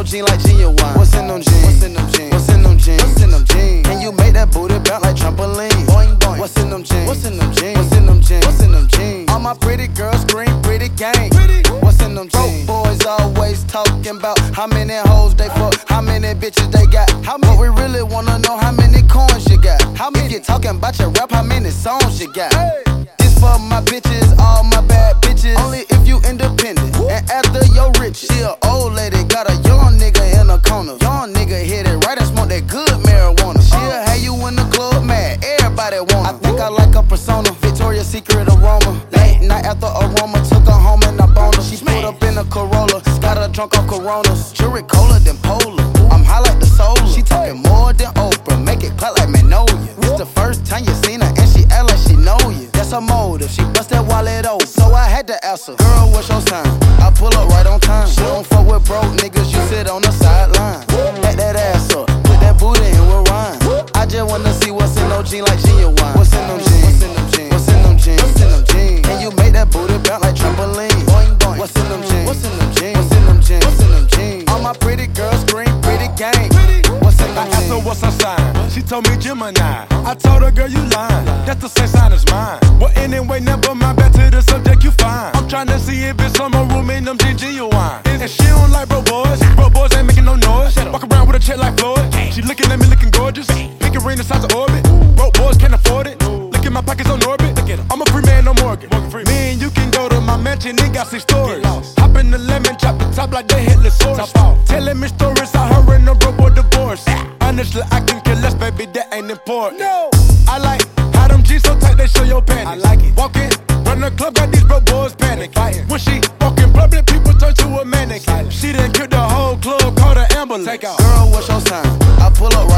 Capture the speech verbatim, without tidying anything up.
jeans like genuine? What's in them jeans? What's in them jeans? What's in them jeans? What's in them jeans? Can you make that booty bounce like trampoline? Boing boing. What's in them jeans? What's in them jeans? What's in them jeans? What's in them jeans? All my pretty girls scream pretty gang. What's in them jeans? Broke boys always talking about how many hoes they fuck, how many bitches they got. How many? But we really wanna know how many coins you got. How many? If you talking about your rap, how many songs you got? Hey. This for my bitches, all my bad bitches. Only if you independent and after your rich. She a old lady, got a young nigga in a corner. Young nigga hit it right and smoke that good marijuana. She'll have you in the club mad, everybody want her. I think I like her persona, Victoria's Secret aroma. Late night after aroma, took her home and I boned her. She put up in a Corolla, got her drunk off Coronas. Jury cola than Polar, I'm high like the solar. She talking more than Oprah, make it clap like Magnolia. This the first time you seen her and she act like she know you. That's her motive, she bust that wallet open. So I had to ask her, girl, what's your sign? I pull up right on time. She don't fuck with broke niggas, you sit on the sideline. Back that ass up, put that booty in with rhyme. I just wanna see what's in those jeans like genuine. What's in them jeans? What's in them jeans? What's in them jeans? What's in them jeans? Can you make that booty bounce like trampoline? Boing boing. What's in them jeans? What's in them jeans? What's in them jeans? What's in them jeans? All my pretty girls scream pretty gang. What's in them I asked her what's her sign. She told me Gemini. I told her, girl, you lying. That's the same sign as mine. Well, anyway, never mind. Back to the subject, you fine. I'm trying to see if it's some more room in them G G wine. And she don't like broke boys. Broke boys ain't making no noise. Walk around with a chick like Floyd. She looking at me looking gorgeous. Pink ring the size of orbit. Broke boys can't afford it. Look at my pockets on orbit. I'm a free man, no mortgage. Me and you can go to my mansion, it got six stories. Hop in the lemon, chop the top like they Hitler source. Telling me stories how her and her broke boy divorced. Honestly, I can care less, baby, that ain't important. No, I like how them G's so tight they show your panties. I like it. Walking, run the club, got these broke boys panic. When she walk in public, people turn to a mannequin. She done killed the whole club, called an ambulance. Take out. Girl, what's your sign? I pull up right